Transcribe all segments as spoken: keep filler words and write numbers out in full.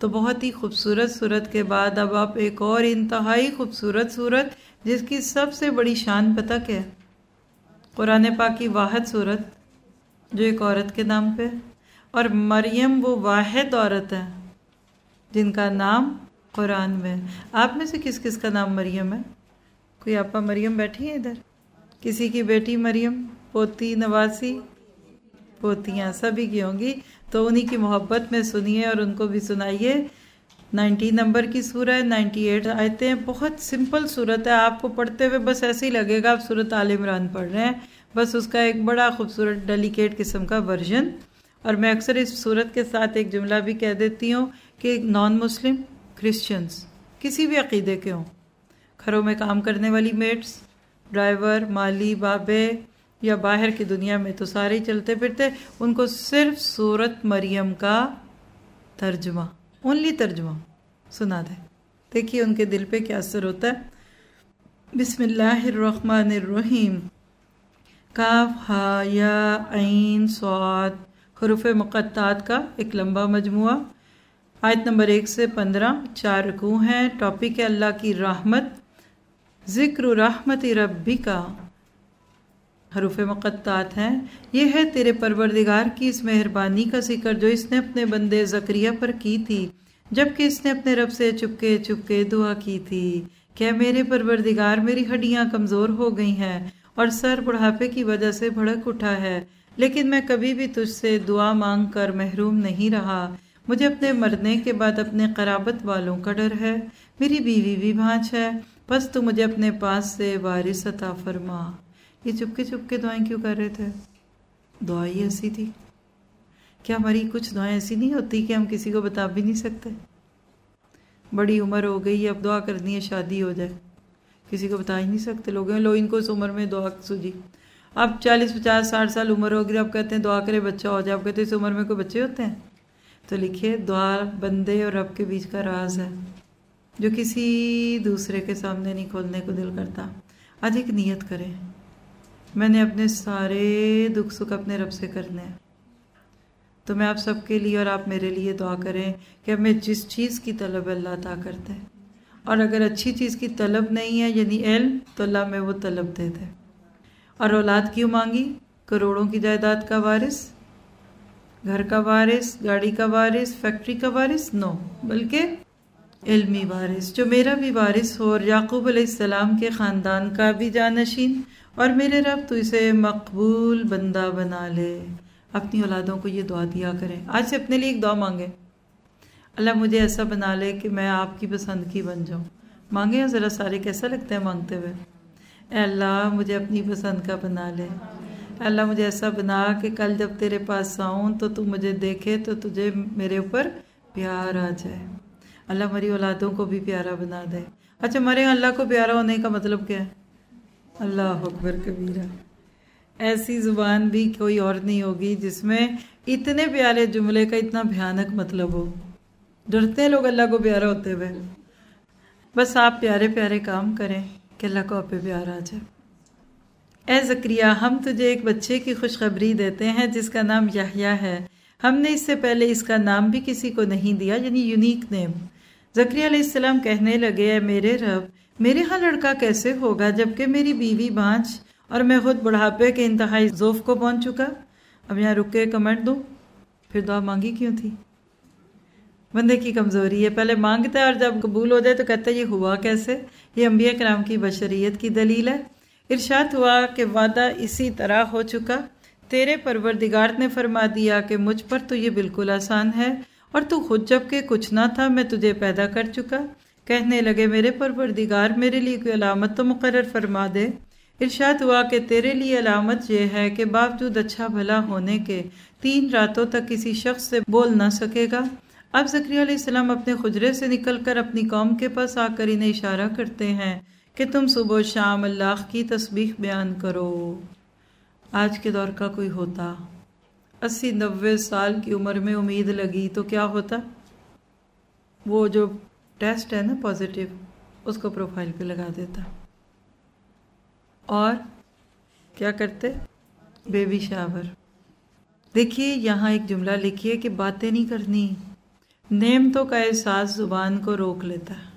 تو بہت ہی خوبصورت صورت کے بعد اب آپ ایک اور انتہائی خوبصورت صورت جس کی سب سے بڑی شان پتہ کیا ہے؟ قرآن پاک کی واحد صورت جو ایک عورت کے نام پہ، اور مریم وہ واحد عورت ہے جن کا نام قرآن میں۔ آپ میں سے کس کس کا نام مریم ہے؟ کوئی آپا مریم بیٹھی ہے ادھر؟ کسی کی بیٹی مریم، پوتی، نواسی، پوتیاں سبھی کی ہوں گی، تو انہی کی محبت میں سنیے اور ان کو بھی سنائیے۔ نائنٹی نمبر کی سورہ ہے، نائنٹی ایٹ آیتیں ہیں، بہت سمپل سورت ہے، آپ کو پڑھتے ہوئے بس ایسے ہی لگے گا آپ سورت آل عمران پڑھ رہے ہیں، بس اس کا ایک بڑا خوبصورت ڈیلیکیٹ قسم کا ورژن۔ اور میں اکثر اس سورت کے ساتھ ایک جملہ بھی کہہ دیتی ہوں کہ نان مسلم، کرسچنز، کسی بھی عقیدے کے ہوں، گھروں میں کام کرنے والی میٹس، ڈرائیور، مالی، بابے، یا باہر کی دنیا میں تو سارے ہی چلتے پھرتے، ان کو صرف سورت مریم کا ترجمہ، اونلی ترجمہ سنا دے، دیکھیے ان کے دل پہ کیا اثر ہوتا ہے۔ بسم اللہ الرحمن الرحیم۔ کاف ہا یا عین صاد، حروف مقطعات کا ایک لمبا مجموعہ۔ آیت نمبر ایک سے پندرہ، چار رکوع ہیں۔ ٹاپک ہے اللہ کی رحمت، ذکر رحمت ربی کا۔ حروف مقطعات ہیں، یہ ہے تیرے پروردگار کی اس مہربانی کا ذکر جو اس نے اپنے بندے زکریا پر کی تھی جبکہ اس نے اپنے رب سے چپکے چپکے دعا کی تھی کہ اے میرے پروردگار، میری ہڈیاں کمزور ہو گئی ہیں اور سر بڑھاپے کی وجہ سے بھڑک اٹھا ہے، لیکن میں کبھی بھی تجھ سے دعا مانگ کر محروم نہیں رہا۔ مجھے اپنے مرنے کے بعد اپنے قرابت والوں کا ڈر ہے، میری بیوی بھی بھانج ہے، بس تو مجھے اپنے پاس سے وارث عطا فرما۔ یہ چپکے چپکے دعائیں کیوں کر رہے تھے؟ دعا ہی ایسی تھی۔ کیا ہماری کچھ دعائیں ایسی نہیں ہوتی کہ ہم کسی کو بتا بھی نہیں سکتے؟ بڑی عمر ہو گئی، اب دعا کرنی ہے شادی ہو جائے، کسی کو بتا ہی نہیں سکتے۔ لوگ ہیں لو ان کو اس عمر میں دعا سوجی، اب چالیس پچاس ساٹھ سال عمر ہو گئی، اب کہتے ہیں دعا کرے بچہ ہو جائے، اب کہتے ہیں اس عمر میں کوئی بچے ہوتے ہیں؟ تو لکھیے دعا بندے اور رب کے بیچ کا راز ہے جو کسی دوسرے کے سامنے نہیں کھولنے کو دل کرتا۔ آج ایک نیت کریں، میں نے اپنے سارے دکھ سکھ اپنے رب سے کرنے ہیں، تو میں آپ سب کے لیے اور آپ میرے لیے دعا کریں کہ ہمیں جس چیز کی طلب ہے اللہ عطا کرتے ہیں، اور اگر اچھی چیز کی طلب نہیں ہے یعنی علم، تو اللہ میں وہ طلب دے دے۔ اور اولاد کیوں مانگی؟ کروڑوں کی جائیداد کا وارث، گھر کا وارث، گاڑی کا وارث، فیکٹری کا وارث نو، بلکہ علمی وارث جو میرا بھی وارث ہو اور یعقوب علیہ السلام کے خاندان کا بھی جانشین، اور میرے رب تو اسے مقبول بندہ بنا لے۔ اپنی اولادوں کو یہ دعا دیا کریں، آج سے اپنے لیے ایک دعا مانگیں، اللہ مجھے ایسا بنا لے کہ میں آپ کی پسند کی بن جاؤں۔ مانگیں ذرا سارے، کیسا لگتا ہے مانگتے ہوئے؟ اے اللہ مجھے اپنی پسند کا بنا لے، اے اللہ مجھے ایسا بنا کہ کل جب تیرے پاس آؤں تو تو مجھے دیکھے تو تجھے میرے اوپر پیار آ جائے۔ اللہ ہماری اولادوں کو بھی پیارا بنا دے۔ اچھا ہمارے یہاں اللہ کو پیارا ہونے کا مطلب کیا ہے؟ اللہ اکبر کبیرہ، ایسی زبان بھی کوئی اور نہیں ہوگی جس میں اتنے پیارے جملے کا اتنا بھیانک مطلب ہو۔ ڈرتے ہیں لوگ اللہ کو پیارا ہوتے ہوئے۔ بس آپ پیارے پیارے کام کریں کہ اللہ کو آپ پہ پیار آ جائے۔ اے زکریا، ہم تجھے ایک بچے کی خوشخبری دیتے ہیں جس کا نام یحییٰ ہے، ہم نے اس سے پہلے اس کا نام بھی کسی کو نہیں دیا، یعنی یونیک نیم۔ زکریا علیہ السلام کہنے لگے، اے میرے رب، میرے ہاں لڑکا کیسے ہوگا جبکہ میری بیوی بانجھ اور میں خود بڑھاپے کے انتہائی ذوف کو پہنچ چکا۔ اب یہاں رک کے کمنٹ دوں، پھر دعا مانگی کیوں تھی؟ بندے کی کمزوری ہے، پہلے مانگتا ہے اور جب قبول ہو جائے تو کہتا ہے یہ ہوا کیسے؟ یہ انبیاء کرام کی بشریت کی دلیل ہے۔ ارشاد ہوا کہ وعدہ اسی طرح ہو چکا، تیرے پروردگار نے فرما دیا کہ مجھ پر تو یہ بالکل آسان ہے، اور تو خود جب کہ کچھ نہ تھا میں تجھے پیدا کر چکا۔ کہنے لگے میرے پروردگار میرے لیے کوئی علامت تو مقرر فرما دے۔ ارشاد ہوا کہ تیرے لیے علامت یہ ہے کہ باوجود اچھا بھلا ہونے کے تین راتوں تک کسی شخص سے بول نہ سکے گا۔ اب زکریا علیہ السلام اپنے حجرے سے نکل کر اپنی قوم کے پاس آ کر انہیں اشارہ کرتے ہیں کہ تم صبح و شام اللہ کی تسبیح بیان کرو۔ آج کے دور کا کوئی ہوتا اسی نوے سال کی عمر میں امید لگی تو کیا ہوتا؟ وہ جو ٹیسٹ ہے نا پازیٹیو، اس کو پروفائل پہ لگا دیتا، اور کیا کرتے؟ Baby shower. دیکھیے یہاں ایک جملہ لکھیے کہ باتیں نہیں کرنی، नेमतों का एहसास ज़ुबान को रोक लेता है।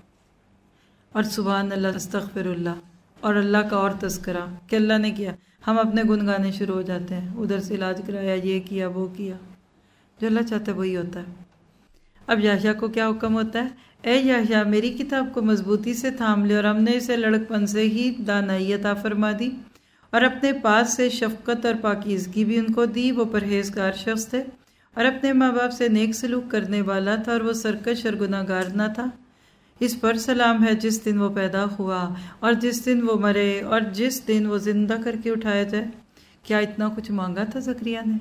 और सुबहान अल्लाह, अस्तगफिरुल्लाह, और अल्लाह का और तज़किरा कि अल्लाह ने किया, हम अपने गुन गाने शुरू हो जाते हैं। उधर से इलाज कराया, ये किया, वो किया। जो अल्लाह चाहता है वही होता है। अब याह्या को क्या हुक्म होता है? ए याह्या, मेरी किताब को मजबूती से थाम ले, और हमने इसे लड़कपन से ही दानाई अता फरमा दी, और अपने पास से शफकत और पाकीज़गी भी उनको दी। वो परहेजगार शख्स थे और अपने माँ बाप से नेक सलूक करने वाला था, और वो सरकश और गुनाहगार न था। इस पर सलाम है जिस दिन वो पैदा हुआ और जिस दिन वो मरे और जिस दिन वो जिंदा करके उठाया जाए। क्या इतना कुछ मांगा था ज़करिया ने?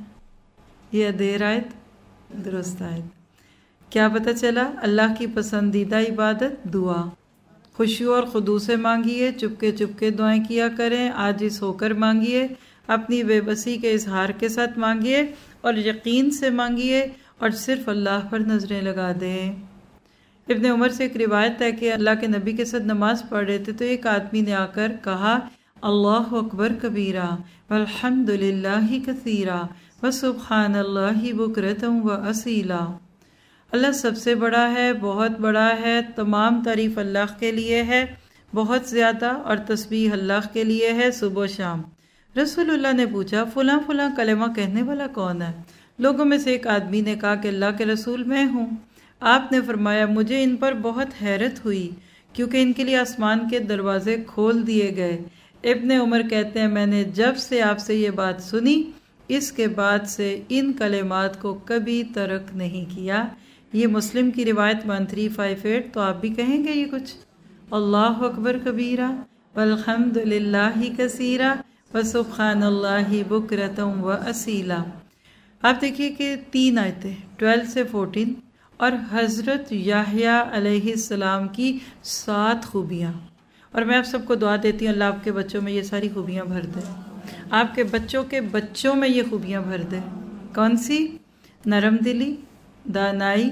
ये देर आयत, दुरुस्त आयत। क्या पता चला? अल्लाह की पसंदीदा इबादत दुआ। खुशू और खुदू से मांगिए, चुपके चुपके दुआएं किया करें, आजिज़ होकर मांगिए, अपनी बेबसी के इजहार के साथ मांगिए, और यकीन से मांगिए, और सिर्फ अल्लाह पर नजरें लगा दें। इब्ने उमर से एक रिवायत है कि अल्लाह के नबी के साथ नमाज पढ़ रहे थे तो एक आदमी ने आकर कहा, अल्लाहु अकबर कबीरा वल्हम्दुलिल्लाहि कसीरा व सुब्हानल्लाहि बुकरतम व असीला। अल्लाह सबसे बड़ा है, बहुत बड़ा है, तमाम तारीफ अल्लाह के लिए है बहुत ज़्यादा, और तस्बीह अल्लाह के लिए है सुबह शाम। रसूलुल्लाह ने पूछा, फुला फुला कलमा कहने वाला कौन है? लोगों में से एक आदमी ने कहा कि अल्लाह के रसूल मैं हूँ। आपने फरमाया, मुझे इन पर बहुत हैरत हुई क्योंकि इनके लिए आसमान के दरवाजे खोल दिए गए। इब्ने उमर कहते हैं, मैंने जब से आपसे ये बात सुनी इसके बाद से इन कलेमात को कभी तर्क नहीं किया। ये मुस्लिम की रिवायत वन थ्री फाइव एट। तो आप भी कहेंगे ये कुछ? अल्लाहु अकबर कबीरा वल्हम्दुलिल्लाहि कसीरा व सुब्हानल्लाहि बुकरतम व असीला। आप देखिए कि तीन आयतें ट्वेल्व से फोर्टीन और हज़रत याह्या अलैहिस्सलाम की सात खूबियाँ। और मैं आप सबको दुआ देती हूँ अल्लाह आपके बच्चों में ये सारी खूबियाँ भर दे, आपके बच्चों के बच्चों में ये खूबियाँ भर दे। कौन सी? नरम दिली, दानाई,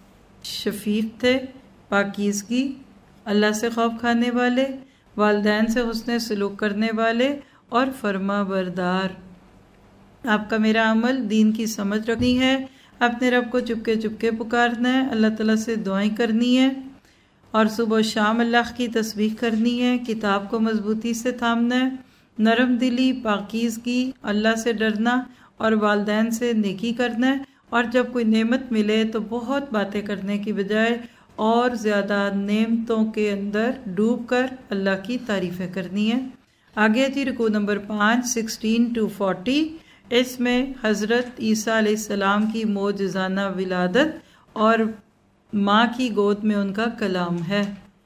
शफीक थे, पाकीज़गी, अल्लाह से खौफ खाने वाले, वालिदैन से हुस्न सलूक करने वाले, और फर्मा बरदार। आपका मेरा अमल दीन की समझ रखनी है, अपने रब को चुपके चुपके पुकारना है, अल्लाह ताला से दुआएं करनी है, और सुबह शाम अल्लाह की तस्बीह करनी है, किताब को मजबूती से थामना है, नरम दिली, पाकीज़गी, अल्लाह से डरना, और वालिदैन से नेकी करना है। और जब कोई नेमत मिले तो बहुत बातें करने की बजाय और ज़्यादा नेमतों के अंदर डूब कर अल्लाह की तारीफ़ें करनी है। आगे जी रुकू नंबर पाँच सिक्सटीन टू फोर्टी। इसमें हज़रत ईसा अलैहिस्सलाम की मोजज़ाना विलादत और माँ की गोद में उनका कलाम है।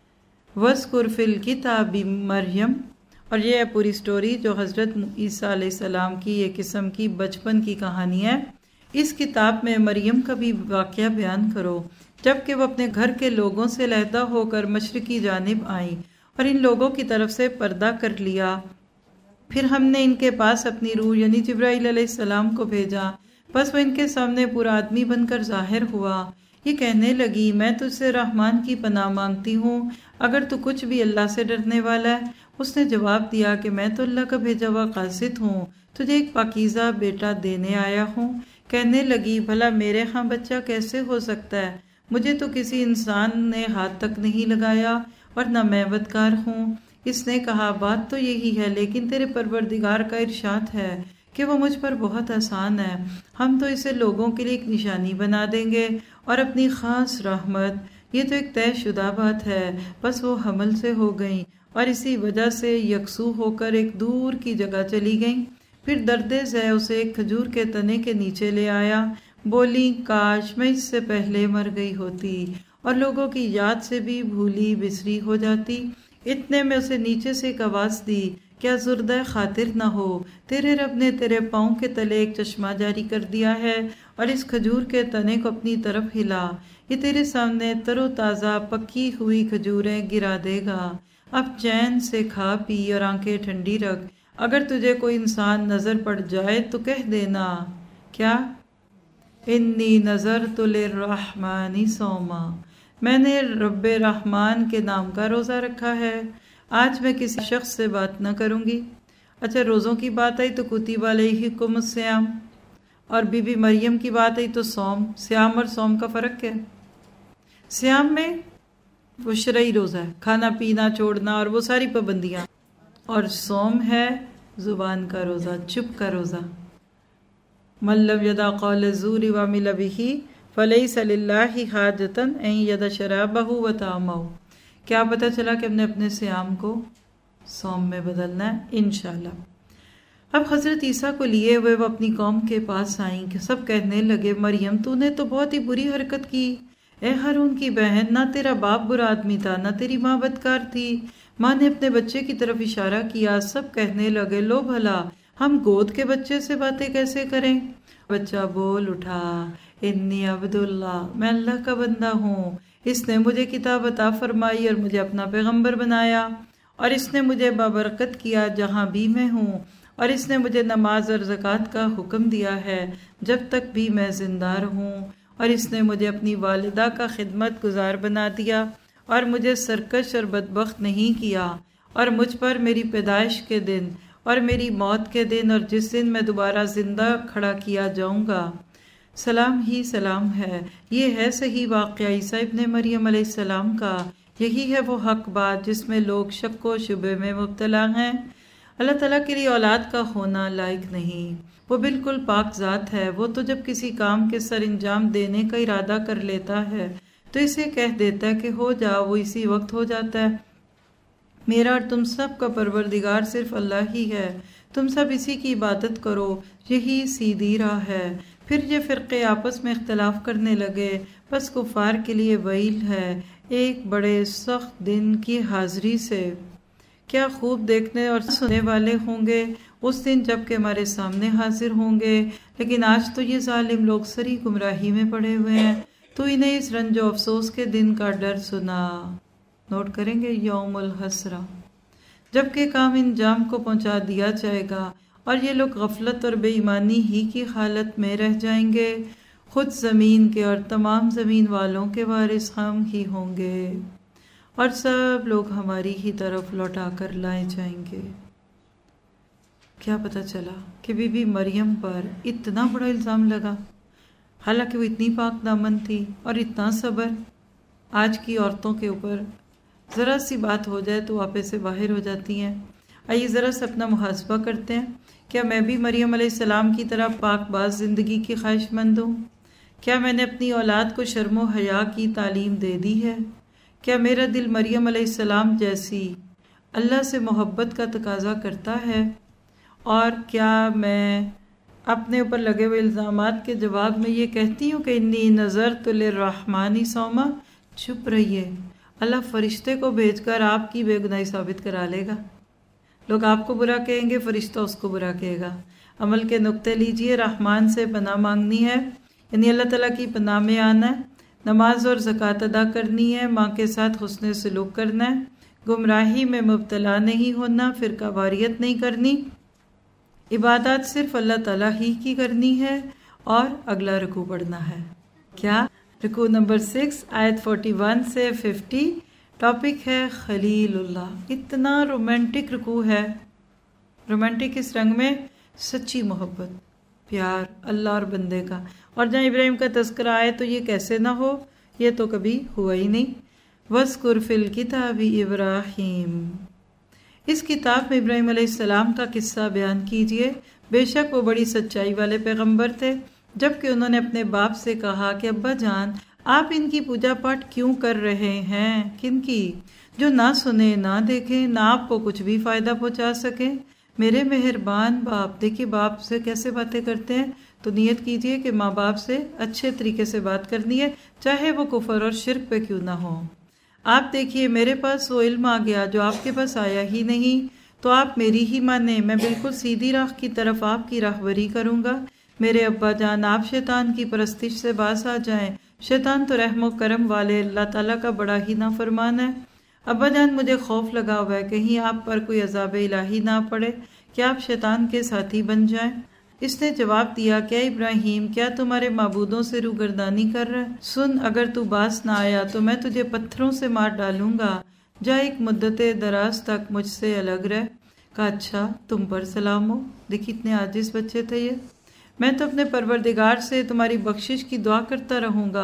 वज़कुर फ़िल किताबि मरियम, और ये है पूरी स्टोरी जो हज़रत ईसा अलैहिस्सलाम की एक किस्म की बचपन की कहानी है। इस किताब में मरियम का भी वाक़या बयान करो जबकि वो अपने घर के लोगों से अलहदा होकर मशरिकी जानिब आई और इन लोगों की तरफ से पर्दा कर लिया। फिर हमने इनके पास अपनी रूह यानी जिब्राइल अलैहिस्सलाम को भेजा, बस वो इनके सामने पूरा आदमी बनकर जाहिर हुआ। ये कहने लगी, मैं तुझसे रहमान की पनाह मांगती हूँ अगर तू कुछ भी अल्लाह से डरने वाला है। उसने जवाब दिया कि मैं तो अल्लाह का भेजा हुआ कासिद हूँ, तुझे एक पाकीज़ा बेटा देने आया हूँ। कहने लगी, भला मेरे यहाँ बच्चा कैसे हो सकता है? मुझे तो किसी इंसान ने हाथ तक नहीं लगाया और न मैं बदकार हूँ। इसने कहा, बात तो यही है, लेकिन तेरे परवरदिगार का इरशाद है कि वो मुझ पर बहुत आसान है। हम तो इसे लोगों के लिए एक निशानी बना देंगे और अपनी ख़ास रहमत। ये तो एक तयशुदा बात है, बस वो हमल से हो गई और इसी वजह से यकसू होकर एक दूर की जगह चली गई। फिर दर्दे ज़ै उसे एक खजूर के तने के नीचे ले आया। बोली, काश मैं इससे पहले मर गई होती और लोगों की याद से भी भूली बिसरी हो जाती। इतने में उसे नीचे से एक आवाज़ दी, क्या ज़ुर्दा खातिर ना हो, तेरे रब ने तेरे पाँव के तले एक चश्मा जारी कर दिया है और इस खजूर के तने को अपनी तरफ हिला, ये तेरे सामने तरोताज़ा पकी हुई खजूरें गिरा देगा। अब चैन से खा पी और आंखें ठंडी रख। अगर तुझे कोई इंसान नज़र पड़ जाए तो कह देना, क्या? इन्नी नज़र तो लिर्रहमानी सौमा, मैंने रब्बे रहमान के नाम का रोज़ा रखा है, आज मैं किसी शख्स से बात न करूँगी। अच्छा, रोज़ों की बात आई तो कुतिब अलैकुम सियाम, और बीबी मरियम की बात आई तो सौम। सियाम और सौम का फ़र्क क्या है? सियाम में वो शरई रोज़ा है, खाना पीना छोड़ना और वो सारी पाबंदियाँ, और सोम है ज़ुबान का रोज़ा, चुप का रोज़ा। मल्लम यदा क़ौल ज़ूरि व अमिल बिही फलैसा लिल्लाहि हाजतन अन यदा शराबहु व तामहु। क्या पता चला कि हमने अपने सियाम को सोम में बदलना है इंशाल्लाह। अब हज़रत ईसा को लिए हुए वो अपनी कौम के पास आईं कि सब कहने लगे, मरियम तूने तो बहुत ही बुरी हरकत की, ए हारून की बहन, ना तेरा बाप बुरा आदमी था ना तेरी माँ बदकार थी। माँ ने अपने बच्चे की तरफ इशारा किया। सब कहने लगे, लो भला हम गोद के बच्चे से बातें कैसे करें। बच्चा बोल उठा, इन्नी अब्दुल्ला, मैं अल्लाह का बंदा हूँ, इसने मुझे किताब अता फरमाई और मुझे अपना पैगंबर बनाया, और इसने मुझे बाबरकत किया जहाँ भी मैं हूँ, और इसने मुझे नमाज और ज़कात का हुक्म दिया है जब तक भी मैं ज़िंदा रहूँ, और इसने मुझे अपनी वालिदा का खिदमत गुजार बना दिया और मुझे सरकश और बदबख्त नहीं किया, और मुझ पर मेरी पैदाइश के दिन और मेरी मौत के दिन और जिस दिन मैं दोबारा ज़िंदा खड़ा किया जाऊँगा सलाम ही सलाम है। ये है सही वाक़या ईसा इब्ने मरियम अलैहिस्सलाम का। यही है वो हक बात जिसमें लोग शक व शुबे में मुब्तला हैं। अल्लाह ताला के लिए औलाद का होना लायक नहीं, वो बिल्कुल पाक ज़ात है। वो तो जब किसी काम के सर अंजाम देने का इरादा कर लेता है तो इसे कह देता है कि हो जाओ, वो इसी वक्त हो जाता है। मेरा और तुम सब का परवरदिगार सिर्फ अल्लाह ही है, तुम सब इसी की इबादत करो, यही सीधी राह है। फिर ये फ़िरक़े आपस में इख्तलाफ करने लगे। बस कुफ़ार के लिए वईल है एक बड़े सख्त दिन की हाज़िरी से। क्या खूब देखने और सुनने वाले होंगे उस दिन जबकि हमारे सामने हाजिर होंगे। लेकिन आज तो ये जालिम लोग सरी गुमराही में पड़े हुए हैं, तो इन्हें इस रंजो अफसोस के दिन का डर सुना। नोट करेंगे, यौमुल हसरा, जबकि काम इंजाम को पहुंचा दिया जाएगा और ये लोग गफलत और बेईमानी ही की हालत में रह जाएंगे। खुद ज़मीन के और तमाम ज़मीन वालों के वारिस हम ही होंगे और सब लोग हमारी ही तरफ लौटा कर लाए जाएंगे। क्या पता चला कि बीबी मरियम पर इतना बड़ा इल्ज़ाम लगा, हालांकि वो इतनी पाक दामन थी और इतना सब्र। आज की औरतों के ऊपर ज़रा सी बात हो जाए तो आपे से बाहर हो जाती हैं। आइए ज़रा से अपना मुहासबा करते हैं। क्या मैं भी मरियम अलैहिस्सलाम की तरह पाकबाज ज़िंदगी की ख्वाहिशमंद हूँ? क्या मैंने अपनी औलाद को शर्म व हया की तालीम दे दी है? क्या मेरा दिल मरियम अलैहिस्सलाम जैसी अल्लाह से मोहब्बत का तकाजा करता है? और क्या मैं अपने ऊपर लगे हुए इल्ज़ामात के जवाब में ये कहती हूँ कि इन्नी नज़र तो लिर्रहमानी सौमा? चुप रहिए, अल्लाह फरिश्ते को भेजकर आपकी बेगुनाही साबित करा लेगा। लोग आपको बुरा कहेंगे, फरिश्ता उसको बुरा कहेगा। अमल के नुक्ते लीजिए, रहमान से पनाह मांगनी है, यानी अल्लाह ताला की पनाह में आना है। नमाज और ज़कात अदा करनी है, माँ के साथ हुस्न सलूक करना है, गुमराही में मुब्तला नहीं होना, फ़िरका वारियत नहीं करनी, इबादत सिर्फ अल्लाह ताला ही की करनी है और अगला रुकू पढ़ना है। क्या? रुकू नंबर सिक्स आयत फोर्टी वन से फिफ्टी। टॉपिक है खलीलुल्लाह। इतना रोमांटिक रुकू है। रोमांटिक इस रंग में सच्ची मोहब्बत, प्यार अल्लाह और बंदे का। और जहाँ इब्राहिम का तस्करा आए तो ये कैसे ना हो, ये तो कभी हुआ ही नहीं। वज़्कुर फिल किताबी इब्राहीम, इस किताब में इब्राहिम अलैहिस्सलाम का किस्सा बयान कीजिए। बेशक वो बड़ी सच्चाई वाले पैगंबर थे, जबकि उन्होंने अपने बाप से कहा कि अब्बा जान आप इनकी पूजा पाठ क्यों कर रहे हैं? किनकी? जो ना सुने ना देखें, ना आपको कुछ भी फ़ायदा पहुंचा सके। मेरे मेहरबान बाप, देखिए बाप से कैसे बातें करते हैं। तो नियत कीजिए कि माँ बाप से अच्छे तरीके से बात करनी है, चाहे वो कुफर और शिरक पे क्यों ना हो। आप देखिए मेरे पास वो इल्म आ गया जो आपके पास आया ही नहीं, तो आप मेरी ही माने, मैं बिल्कुल सीधी राह की तरफ आपकी राहबरी करूँगा। मेरे अब्बा जान आप शैतान की परस्तिश से बास आ जाएं। शैतान तो रहम व करम वाले अल्लाह ताला का बड़ा ही नाफरमान है। अब्बा जान मुझे खौफ लगा हुआ है कहीं आप पर कोई अज़ाब इलाही ना पड़े, क्या आप शैतान के साथी बन जाएं। इसने जवाब दिया, क्या इब्राहिम, क्या तुम्हारे माबूदों से रूगर्दानी कर रहा है? सुन, अगर तू बास ना आया तो मैं तुझे पत्थरों से मार डालूंगा। जा एक मुद्दत दराज तक मुझसे अलग रह। कहा अच्छा तुम पर सलाम हो। देखिए इतने आजिज़ बच्चे थे ये। मैं तो अपने परवरदिगार से तुम्हारी बख्शिश की दुआ करता रहूँगा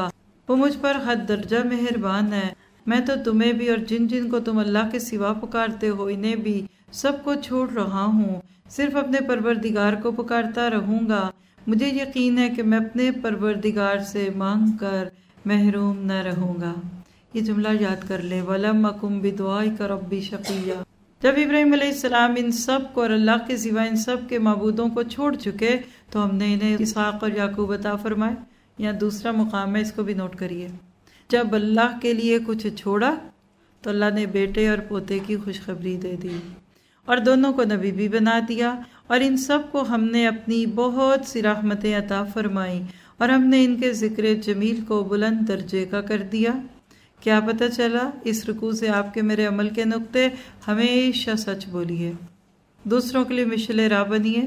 وہ مجھ پر حد درجہ مہربان ہے۔ میں تو تمہیں بھی اور جن جن کو تم اللہ کے سوا پکارتے ہو انہیں بھی سب کو چھوڑ رہا ہوں، صرف اپنے پروردگار کو پکارتا رہوں گا۔ مجھے یقین ہے کہ میں اپنے پروردگار سے مانگ کر محروم نہ رہوں گا۔ یہ جملہ یاد کر لیں، وَلَمْ أَكُنْ بِدُعَائِكَ رَبِّ شَقِيًّا۔ جب ابراہیم علیہ السلام ان سب کو اور اللہ کے سوا ان سب کے معبودوں کو چھوڑ چکے تو ہم نے انہیں اسحاق اور یعقوب عطا فرمائے۔ یہاں دوسرا مقام ہے، اس کو بھی نوٹ کریے۔ جب اللہ کے لیے کچھ چھوڑا تو اللہ نے بیٹے اور پوتے کی خوشخبری دے دی اور دونوں کو نبی بھی بنا دیا، اور ان سب کو ہم نے اپنی بہت سی رحمتیں عطا فرمائیں اور ہم نے ان کے ذکر جمیل کو بلند درجے کا کر دیا۔ کیا پتہ چلا؟ اس رکوع سے آپ کے میرے عمل کے نقطے ہمیشہ سچ بولیے، دوسروں کے لیے مشعل راہ بنیے،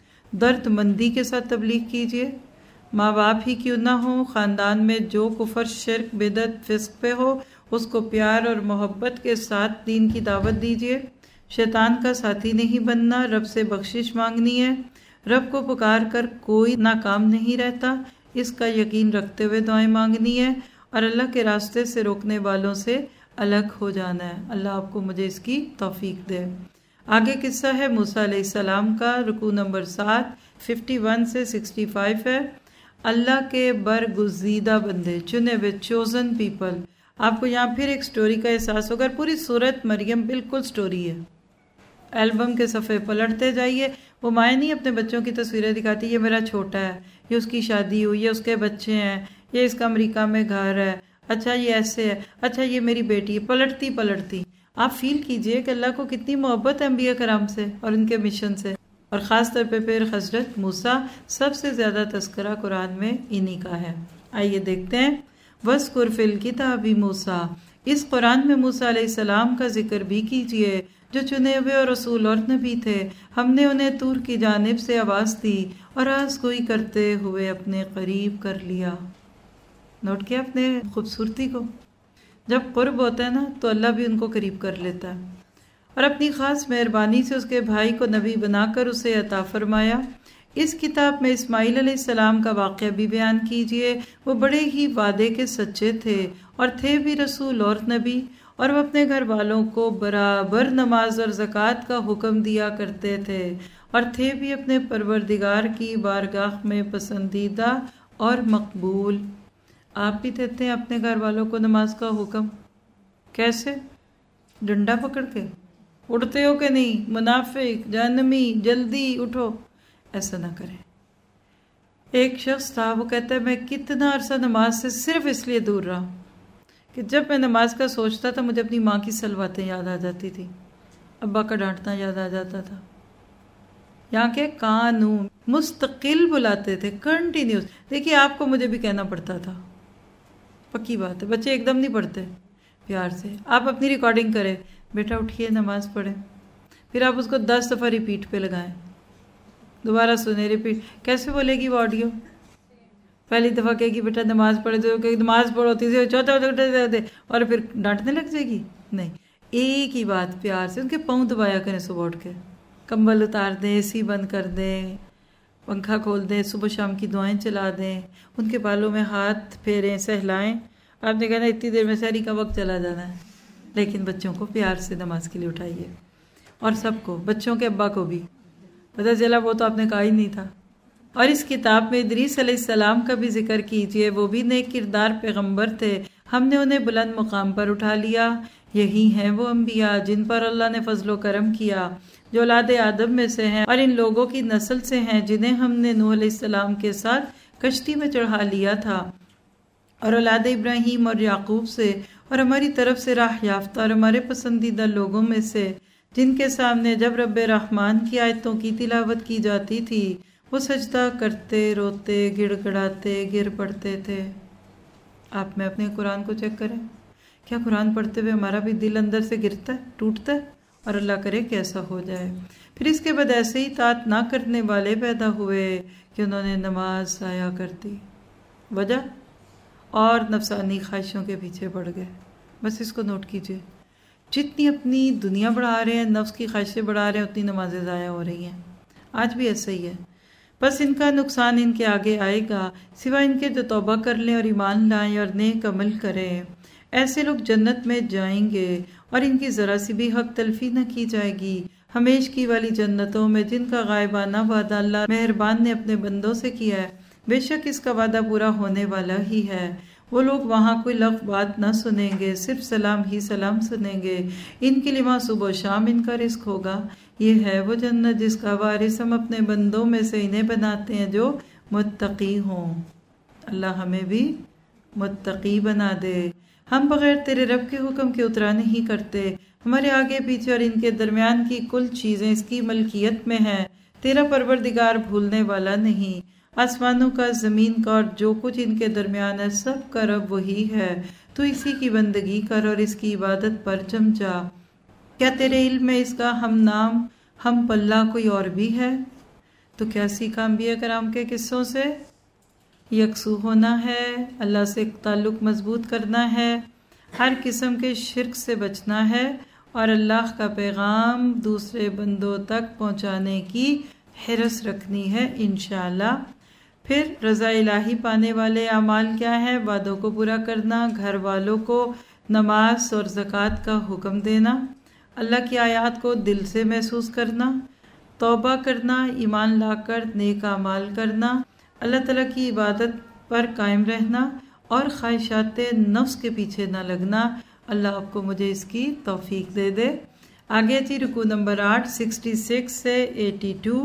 درد مندی کے ساتھ تبلیغ کیجیے، ماں باپ ہی کیوں نہ ہو، خاندان میں جو کفر شرک بدعت فسق پہ ہو اس کو پیار اور محبت کے ساتھ دین کی دعوت دیجیے۔ شیطان کا ساتھی نہیں بننا، رب سے بخشش مانگنی ہے۔ رب کو پکار کر کوئی ناکام نہیں رہتا، اس کا یقین رکھتے ہوئے دعائیں مانگنی ہے، اور اللہ کے راستے سے روکنے والوں سے الگ ہو جانا ہے۔ اللہ آپ کو مجھے اس کی توفیق دے۔ آگے قصہ ہے موسیٰ علیہ السلام کا، رکوع نمبر سات، ففٹی ون سے سکسٹی فائیو ہے۔ اللہ کے برگزیدہ بندے، چنے ہوئے، چوزن پیپل۔ آپ کو یہاں پھر ایک سٹوری کا احساس ہوگا۔ پوری سورت مریم بالکل سٹوری ہے۔ البم کے صفحے پلٹتے جائیے، وہ مائیں نہیں اپنے بچوں کی تصویریں دکھاتی، یہ میرا چھوٹا ہے، یہ اس کی شادی ہوئی، یہ اس کے بچے ہیں، یہ اس کا امریکہ میں گھر ہے، اچھا یہ ایسے ہے، اچھا یہ میری بیٹی ہے، پلٹتی پلٹتی۔ آپ فیل کیجئے کہ اللہ کو کتنی محبت ہے انبیاء کرام سے اور ان کے مشن سے، اور خاص طور پہ پھر حضرت موسیٰ، سب سے زیادہ تذکرہ قرآن میں انہی کا ہے۔ آئیے دیکھتے ہیں۔ وَاذْكُرْ فِي الْكِتَابِ مُوسَىٰ، اس قرآن میں موسیٰ علیہ السلام کا ذکر بھی کیجئے جو چنے ہوئے اور رسول اور نبی تھے۔ ہم نے انہیں طور کی جانب سے آواز دی اور آواز گوئی کرتے ہوئے اپنے قریب کر لیا۔ نوٹ کیا اپنے خوبصورتی کو؟ جب قرب ہوتا ہے نا تو اللہ بھی ان کو قریب کر لیتا ہے، اور اپنی خاص مہربانی سے اس کے بھائی کو نبی بنا کر اسے عطا فرمایا۔ اس کتاب میں اسماعیل علیہ السلام کا واقعہ بھی بیان کیجئے۔ وہ بڑے ہی وعدے کے سچے تھے اور تھے بھی رسول اور نبی، اور وہ اپنے گھر والوں کو برابر نماز اور زکوٰۃ کا حکم دیا کرتے تھے، اور تھے بھی اپنے پروردگار کی بارگاہ میں پسندیدہ اور مقبول۔ آپ بھی دیتے ہیں اپنے گھر والوں کو نماز کا حکم؟ کیسے؟ ڈنڈا پکڑ کے؟ اٹھتے ہو کہ نہیں؟ منافق، جہنمی، جلدی اٹھو، ایسا نہ کریں۔ ایک شخص تھا، وہ کہتا ہے میں کتنا عرصہ نماز سے صرف اس لیے دور رہا کہ جب میں نماز کا سوچتا تھا مجھے اپنی ماں کی سلواتیں یاد آ جاتی تھی، ابا کا ڈانٹنا یاد آ جاتا تھا۔ یہاں کے قانون مستقل بلاتے تھے، کنٹینیوس۔ دیکھیے آپ کو مجھے بھی کہنا پڑتا تھا، پکی بات ہے، بچے ایک دم نہیں پڑھتے، پیار سے آپ اپنی ریکارڈنگ کریں، بیٹا اٹھیے نماز پڑھیں، پھر آپ اس کو دس دفعہ ریپیٹ پہ لگائیں، دوبارہ سنیں، ریپیٹ۔ کیسے بولے گی وہ آڈیو؟ پہلی دفعہ کہے گی بیٹا نماز پڑھے تو کہ نماز پڑھو، تیسری چوتھا اور پھر ڈانٹنے لگ جائے گی؟ نہیں، ایک ہی بات پیار سے ان کے پاؤں دبایا کریں، صبح اٹھ کے کمبل اتار دیں، اے سی بند کر دیں، پنکھا کھول دیں، صبح شام کی دعائیں چلا دیں، ان کے بالوں میں ہاتھ پھیریں، سہلائیں۔ آپ نے کہنا اتنی دیر میں سحری کا وقت چلا جانا ہے، لیکن بچوں کو پیار سے نماز کے لیے اٹھائیے، اور سب کو، بچوں کے ابا کو بھی پتہ چلا وہ تو آپ نے کہا ہی نہیں تھا۔ اور اس کتاب میں ادریس علیہ السلام کا بھی ذکر کیجئے، وہ بھی نیک کردار پیغمبر تھے، ہم نے انہیں بلند مقام پر اٹھا لیا۔ یہی ہیں وہ انبیاء جن پر اللہ نے فضل و کرم کیا، جو اولاد آدم میں سے ہیں اور ان لوگوں کی نسل سے ہیں جنہیں ہم نے نوح علیہ السلام کے ساتھ کشتی میں چڑھا لیا تھا، اور اولاد ابراہیم اور یعقوب سے، اور ہماری طرف سے راہ یافتہ اور ہمارے پسندیدہ لوگوں میں سے، جن کے سامنے جب رب رحمان کی آیتوں کی تلاوت کی جاتی تھی وہ سجدہ کرتے، روتے، گڑ گڑاتے، گر پڑتے تھے۔ آپ میں اپنے قرآن کو چیک کریں، کیا قرآن پڑھتے ہوئے ہمارا بھی دل اندر سے گرتا ہے، ٹوٹتا ہے؟ اور اللہ کرے کہ ایسا ہو جائے۔ پھر اس کے بعد ایسے ہی طاعت نہ کرنے والے پیدا ہوئے کہ انہوں نے نماز ضائع کر دی، وجہ اور نفسانی خواہشوں کے پیچھے پڑ گئے۔ بس اس کو نوٹ کیجئے، جتنی اپنی دنیا بڑھا رہے ہیں، نفس کی خواہشیں بڑھا رہے ہیں، اتنی نمازیں ضائع ہو رہی ہیں۔ آج بھی ایسا ہی ہے، بس ان کا نقصان ان کے آگے آئے گا سوائے ان کے جو توبہ کر لیں اور ایمان لائیں اور نیک عمل کریں۔ ایسے لوگ جنت میں جائیں گے اور ان کی ذرا سی بھی حق تلفی نہ کی جائے گی، ہمیشگی والی جنتوں میں جن کا غائبانہ وعدہ اللہ مہربان نے اپنے بندوں سے کیا ہے۔ بے شک اس کا وعدہ پورا ہونے والا ہی ہے۔ وہ لوگ وہاں کوئی لغو بات نہ سنیں گے، صرف سلام ہی سلام سنیں گے۔ ان کے لیے وہاں صبح و شام ان کا رزق ہوگا۔ یہ ہے وہ جنت جس کا وارث ہم اپنے بندوں میں سے انہیں بناتے ہیں جو متقی ہوں۔ اللہ ہمیں بھی متقی بنا دے۔ ہم بغیر تیرے رب کے حکم کے اترا نہیں کرتے، ہمارے آگے پیچھے اور ان کے درمیان کی کل چیزیں اس کی ملکیت میں ہیں۔ تیرا پروردگار بھولنے والا نہیں۔ آسمانوں کا، زمین کا اور جو کچھ ان کے درمیان ہے سب کا رب وہی ہے۔ تو اسی کی بندگی کر اور اس کی عبادت پر جم جا۔ کیا تیرے علم میں اس کا ہم نام ہم پلہ کوئی اور بھی ہے؟ تو کیا سیکھا انبیاء کرام کے قصوں سے؟ یکسو ہونا ہے، اللہ سے تعلق مضبوط کرنا ہے، ہر قسم کے شرک سے بچنا ہے اور اللہ کا پیغام دوسرے بندوں تک پہنچانے کی حرص رکھنی ہے انشاءاللہ۔ پھر رضا الہی پانے والے اعمال کیا ہیں؟ وعدوں کو پورا کرنا، گھر والوں کو نماز اور زکوٰۃ کا حکم دینا، اللہ کی آیات کو دل سے محسوس کرنا، توبہ کرنا، ایمان لا کر نیک اعمال کرنا، اللہ تعالیٰ کی عبادت پر قائم رہنا اور خواہشات نفس کے پیچھے نہ لگنا۔ اللہ آپ کو مجھے اس کی توفیق دے دے۔ آگے جی رکوع نمبر آٹھ سکسٹی سکس سے ایٹی ٹو،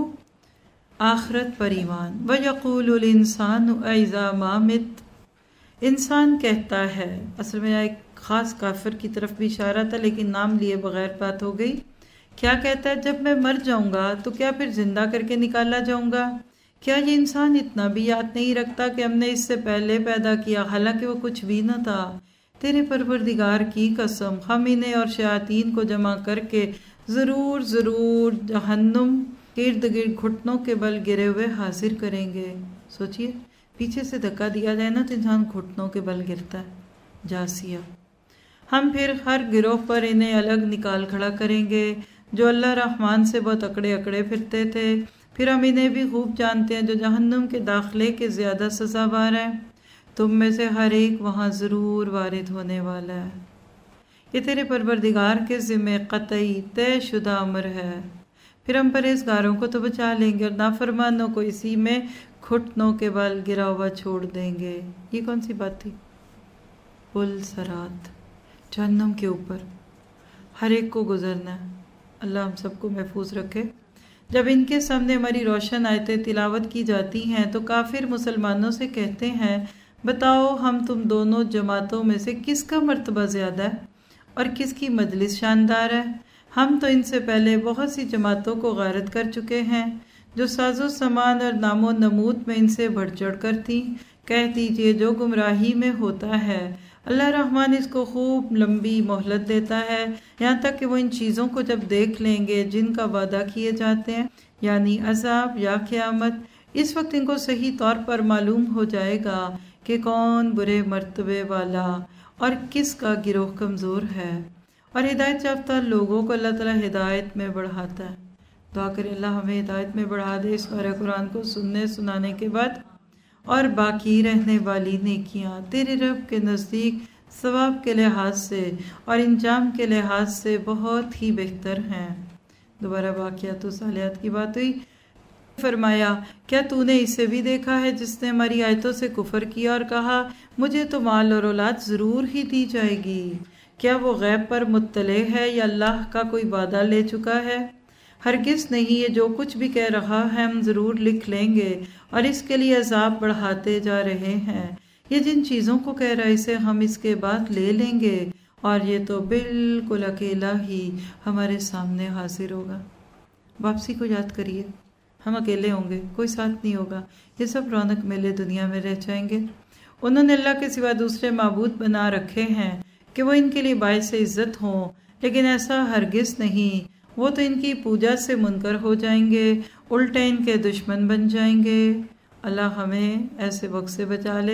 آخرت پر ایمان۔ وَيَقُولُ الْإِنسَانُ أَإِذَا مَا مِتُّ، انسان کہتا ہے، اصل میں ایک خاص کافر کی طرف بھی اشارہ تھا لیکن نام لیے بغیر بات ہو گئی۔ کیا کہتا ہے؟ جب میں مر جاؤں گا تو کیا پھر زندہ کر کے نکالا جاؤں گا؟ کیا یہ انسان اتنا بھی یاد نہیں رکھتا کہ ہم نے اس سے پہلے پیدا کیا حالانکہ وہ کچھ بھی نہ تھا؟ تیرے پروردگار کی قسم، ہم انہیں اور شیاطین کو جمع کر کے ضرور ضرور جہنم ارد گرد گھٹنوں کے بل گرے ہوئے حاضر کریں گے۔ سوچئے پیچھے سے دھکا دیا جائے نا تو انسان گھٹنوں کے بل گرتا ہے۔ جاسیہ، ہم پھر ہر گروہ پر انہیں الگ نکال کھڑا کریں گے جو اللہ رحمان سے بہت اکڑے اکڑے پھرتے تھے۔ پھر ہم انہیں بھی خوب جانتے ہیں جو جہنم کے داخلے کے زیادہ سزاوار ہیں۔ تم میں سے ہر ایک وہاں ضرور وارد ہونے والا ہے۔ یہ تیرے پروردگار کے ذمہ قطعی طے شدہ امر ہے۔ پھر ہم پرہیزگاروں کو تو بچا لیں گے اور نافرمانوں کو اسی میں گھٹنوں کے بل گرا ہوا چھوڑ دیں گے۔ یہ کون سی بات تھی؟ پل صراط، جہنم کے اوپر ہر ایک کو گزرنا ہے۔ اللہ ہم سب کو محفوظ رکھے۔ جب ان کے سامنے ہماری روشن آیتیں تلاوت کی جاتی ہیں تو کافر مسلمانوں سے کہتے ہیں، بتاؤ ہم تم دونوں جماعتوں میں سے کس کا مرتبہ زیادہ ہے اور کس کی مجلس شاندار ہے؟ ہم تو ان سے پہلے بہت سی جماعتوں کو غارت کر چکے ہیں جو ساز و سامان اور نام و نمود میں ان سے بڑھ چڑھ کر تھیں۔ کہہ دیجئے جو گمراہی میں ہوتا ہے اللہ رحمان اس کو خوب لمبی مہلت دیتا ہے، یہاں تک کہ وہ ان چیزوں کو جب دیکھ لیں گے جن کا وعدہ کیے جاتے ہیں، یعنی عذاب یا قیامت، اس وقت ان کو صحیح طور پر معلوم ہو جائے گا کہ کون برے مرتبے والا اور کس کا گروہ کمزور ہے۔ اور ہدایت یافتہ لوگوں کو اللہ تعالیٰ ہدایت میں بڑھاتا ہے۔ دعا کریں اللہ ہمیں ہدایت میں بڑھا دے اس سورہ قرآن کو سننے سنانے کے بعد، اور باقی رہنے والی نیکیاں تیرے رب کے نزدیک ثواب کے لحاظ سے اور انجام کے لحاظ سے بہت ہی بہتر ہیں۔ دوبارہ واقعات و صالحات کی بات ہوئی۔ فرمایا، کیا تو نے اسے بھی دیکھا ہے جس نے ہماری آیتوں سے کفر کیا اور کہا مجھے تو مال اور اولاد ضرور ہی دی جائے گی؟ کیا وہ غیب پر مطلع ہے یا اللہ کا کوئی وعدہ لے چکا ہے؟ ہرگز نہیں، یہ جو کچھ بھی کہہ رہا ہے ہم ضرور لکھ لیں گے اور اس کے لیے عذاب بڑھاتے جا رہے ہیں۔ یہ جن چیزوں کو کہہ رہا ہے اسے ہم اس کے بعد لے لیں گے اور یہ تو بالکل اکیلا ہی ہمارے سامنے حاضر ہوگا۔ واپسی کو یاد کریے، ہم اکیلے ہوں گے، کوئی ساتھ نہیں ہوگا، یہ سب رونق میلے دنیا میں رہ جائیں گے۔ انہوں نے اللہ کے سوا دوسرے معبود بنا رکھے ہیں کہ وہ ان کے لیے باعث عزت ہوں، لیکن ایسا ہرگز نہیں، وہ تو ان کی پوجا سے منکر ہو جائیں گے، الٹے ان کے دشمن بن جائیں گے۔ اللہ ہمیں ایسے وقت سے بچا لے۔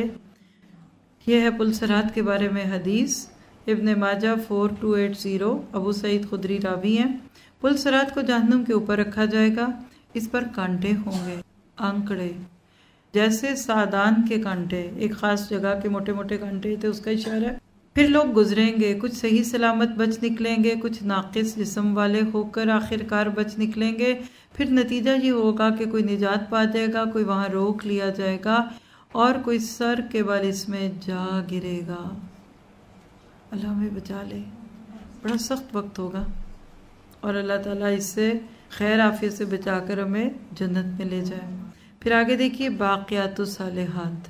یہ ہے پل صراط کے بارے میں حدیث، Ibn Majah four two eight zero, Abu Saeed Khudri راوی ہیں۔ پل صراط کو جہنم کے اوپر رکھا جائے گا، اس پر کانٹے ہوں گے۔ آنکڑے جیسے سادان کے کانٹے، ایک خاص جگہ کے موٹے موٹے کانٹے تھے، اس کا اشارہ ہے۔ پھر لوگ گزریں گے، کچھ صحیح سلامت بچ نکلیں گے، کچھ ناقص جسم والے ہو کر آخر کار بچ نکلیں گے۔ پھر نتیجہ یہ ہوگا کہ کوئی نجات پا جائے گا، کوئی وہاں روک لیا جائے گا، اور کوئی سر کے بال اس میں جا گرے گا۔ اللہ ہمیں بچا لے، بڑا سخت وقت ہوگا، اور اللہ تعالیٰ اس سے خیر عافیت سے بچا کر ہمیں جنت میں لے جائے۔ پھر آگے دیکھیے باقیات الصالحات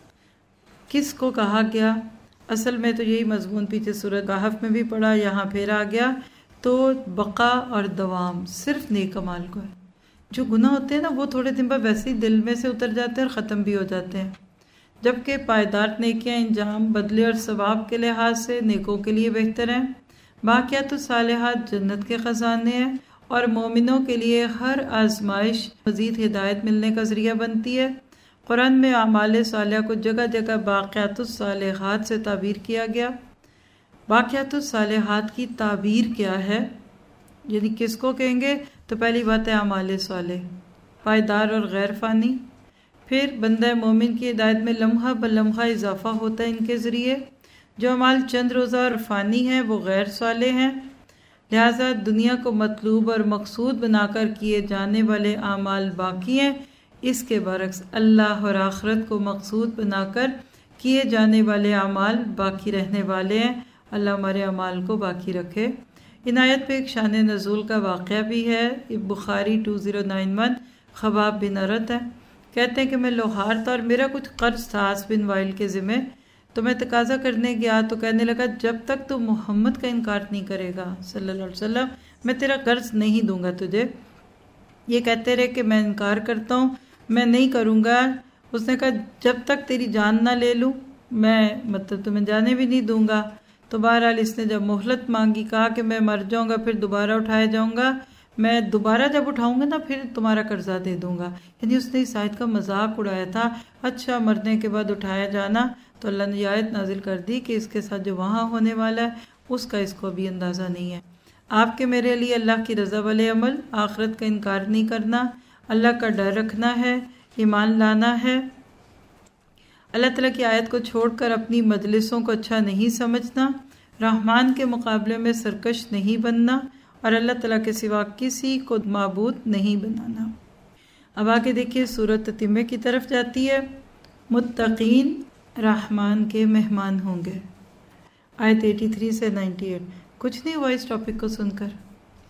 کس کو کہا گیا؟ اصل میں تو یہی مضمون پیچھے سورۃ کہف میں بھی پڑھا، یہاں پھر آ گیا۔ تو بقا اور دوام صرف نیک اعمال کو ہے۔ جو گناہ ہوتے ہیں نا وہ تھوڑے دن بعد ویسے ہی دل میں سے اتر جاتے ہیں اور ختم بھی ہو جاتے ہیں، جبکہ پائیدار نیکیاں انجام بدلے اور ثواب کے لحاظ سے نیکوں کے لیے بہتر ہیں۔ باقیات الصالحات جنت کے خزانے ہیں، اور مومنوں کے لیے ہر آزمائش مزید ہدایت ملنے کا ذریعہ بنتی ہے۔ قرآن میں اعمال صالحہ کو جگہ جگہ باقیات الصالحات سے تعبیر کیا گیا۔ باقیات الصالحات کی تعبیر کیا ہے، یعنی کس کو کہیں گے؟ تو پہلی بات ہے اعمال صالح، پائیدار اور غیر فانی۔ پھر بندہ مومن کی ہدایت میں لمحہ بلمحہ اضافہ ہوتا ہے ان کے ذریعے۔ جو اعمال چند روزہ اور فانی ہیں وہ غیر صالح ہیں، لہٰذا دنیا کو مطلوب اور مقصود بنا کر کیے جانے والے اعمال باقی ہیں۔ اس کے برعکس اللہ اور آخرت کو مقصود بنا کر کیے جانے والے اعمال باقی رہنے والے ہیں۔ اللہ ہمارے اعمال کو باقی رکھے۔ ان آیت پہ ایک شان نزول کا واقعہ بھی ہے، بخاری دو ہزار اکیانوے۔ خباب بن ارت ہے، کہتے ہیں کہ میں لوہار تھا اور میرا کچھ قرض تھا عاص بن وائل کے ذمہ، تو میں تقاضا کرنے گیا تو کہنے لگا جب تک تو محمد کا انکار نہیں کرے گا صلی اللہ علیہ وسلم میں تیرا قرض نہیں دوں گا تجھے۔ یہ کہتے رہے کہ میں انکار کرتا ہوں، میں نہیں کروں گا۔ اس نے کہا جب تک تیری جان نہ لے لوں میں مطلب تمہیں جانے بھی نہیں دوں گا۔ تو بہرحال اس نے جب مہلت مانگی، کہا کہ میں مر جاؤں گا پھر دوبارہ اٹھایا جاؤں گا، میں دوبارہ جب اٹھاؤں گا نا پھر تمہارا قرضہ دے دوں گا۔ یعنی اس نے اس آیت کا مذاق اڑایا تھا، اچھا مرنے کے بعد اٹھایا جانا۔ تو اللہ نے یہ آیت نازل کر دی کہ اس کے ساتھ جو وہاں ہونے والا ہے اس کا اس کو بھی اندازہ نہیں ہے۔ آپ کے میرے لیے اللہ کی رضا والے عمل، آخرت کا انکار نہیں کرنا، اللہ کا ڈر رکھنا ہے، ایمان لانا ہے، اللہ تعالیٰ کی آیت کو چھوڑ کر اپنی مجلسوں کو اچھا نہیں سمجھنا، رحمان کے مقابلے میں سرکش نہیں بننا، اور اللہ تعالیٰ کے سوا کسی کو معبود نہیں بنانا۔ اب آگے دیکھیے سورۃ تتمہ کی طرف جاتی ہے۔ متقین رحمان کے مہمان ہوں گے، آیت اٹھاسی سے اٹھانوے۔ کچھ نہیں ہوا اس ٹاپک کو سن کر۔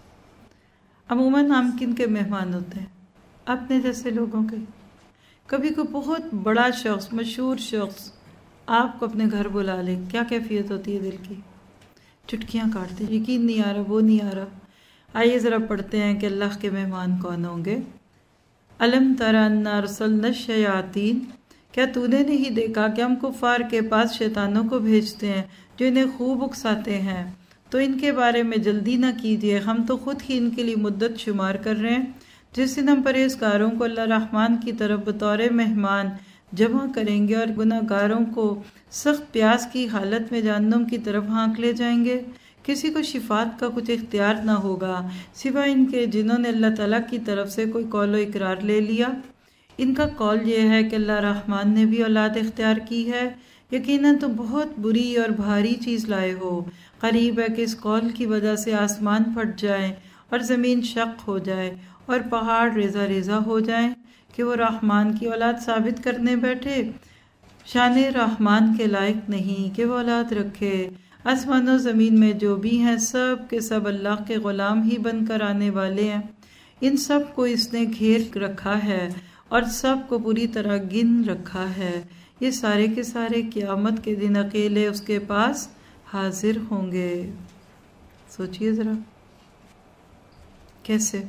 عموماً ہم کن کے مہمان ہوتے ہیں؟ اپنے جیسے لوگوں کے۔ کبھی کوئی بہت بڑا شخص، مشہور شخص آپ کو اپنے گھر بلا لے، کیا کیفیت ہوتی ہے دل کی؟ چٹکیاں کاٹتے، یقین نہیں آ رہا، وہ نہیں آ رہا۔ آئیے ذرا پڑھتے ہیں کہ اللہ کے مہمان کون ہوں گے۔ الم تر انا ارسلنا الشیاطین، کیا تو نے نہیں دیکھا کہ ہم کفار کے پاس شیطانوں کو بھیجتے ہیں جو انہیں خوب اکساتے ہیں؟ تو ان کے بارے میں جلدی نہ کیجیے، ہم تو خود ہی ان کے لیے مدت شمار کر رہے ہیں۔ جس دن ہم پرہیزگاروں کو اللہ رحمان کی طرف بطور مہمان جمع کریں گے اور گناہ گاروں کو سخت پیاس کی حالت میں جہنم کی طرف ہانک لے جائیں گے، کسی کو شفاعت کا کچھ اختیار نہ ہوگا سوائے ان کے جنہوں نے اللہ تعالیٰ کی طرف سے کوئی قول و اقرار لے لیا۔ ان کا قول یہ ہے کہ اللہ رحمان نے بھی اولاد اختیار کی ہے، یقیناً تو بہت بری اور بھاری چیز لائے ہو۔ قریب ہے کہ اس قول کی وجہ سے آسمان پھٹ جائیں اور زمین شق ہو جائے اور پہاڑ ریزہ ریزہ ہو جائیں کہ وہ رحمان کی اولاد ثابت کرنے بیٹھے۔ شان رحمان کے لائق نہیں کہ وہ اولاد رکھے۔ آسمان و زمین میں جو بھی ہیں سب کے سب اللہ کے غلام ہی بن کر آنے والے ہیں۔ ان سب کو اس نے گھیر رکھا ہے اور سب کو پوری طرح گن رکھا ہے۔ یہ سارے کے سارے قیامت کے دن اکیلے اس کے پاس حاضر ہوں گے۔ سوچئے ذرا کیسے؟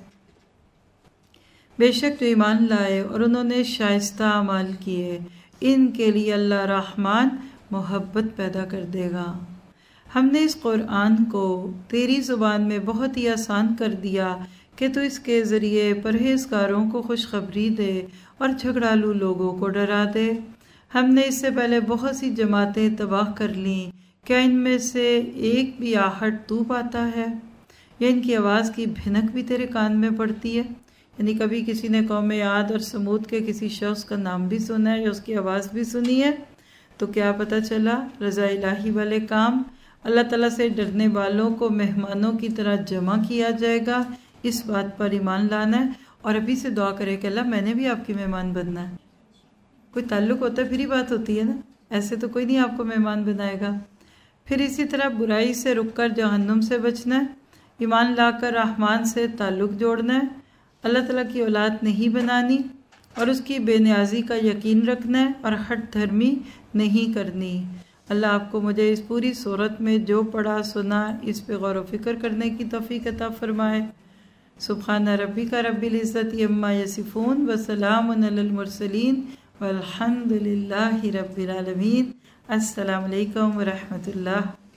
بے شک جو ایمان لائے اور انہوں نے شائستہ اعمال کیے، ان کے لیے اللہ رحمان محبت پیدا کر دے گا۔ ہم نے اس قرآن کو تیری زبان میں بہت ہی آسان کر دیا کہ تو اس کے ذریعے پرہیزگاروں کو خوشخبری دے اور جھگڑالو لوگوں کو ڈرا دے۔ ہم نے اس سے پہلے بہت سی جماعتیں تباہ کر لیں، کیا ان میں سے ایک بھی آہٹ تو پاتا ہے، یا ان کی آواز کی بھنک بھی تیرے کان میں پڑتی ہے؟ یعنی کبھی کسی نے قوم عاد اور سمود کے کسی شخص کا نام بھی سنا ہے یا اس کی آواز بھی سنی ہے تو کیا پتہ چلا؟ رضا الہی والے کام، اللہ تعالیٰ سے ڈرنے والوں کو مہمانوں کی طرح جمع کیا جائے گا، اس بات پر ایمان لانا ہے اور ابھی سے دعا کرے کہ اللہ میں نے بھی آپ کی مہمان بننا ہے۔ کوئی تعلق ہوتا ہے پھر ہی بات ہوتی ہے نا، ایسے تو کوئی نہیں آپ کو مہمان بنائے گا۔ پھر اسی طرح برائی سے رک کر جہنم سے بچنا ہے، ایمان لا کر رحمان سے تعلق جوڑنا ہے، اللہ تعالیٰ کی اولاد نہیں بنانی اور اس کی بے نیازی کا یقین رکھنا ہے اور ہٹ دھرمی نہیں کرنی۔ اللہ آپ کو مجھے اس پوری صورت میں جو پڑھا سنا اس پہ غور و فکر کرنے کی توفیق عطا فرمائے۔ سبحان ربک رب العزت عما یصفون وسلام علی المرسلین والحمد للہ رب العالمین۔ السلام علیکم ورحمۃ اللہ۔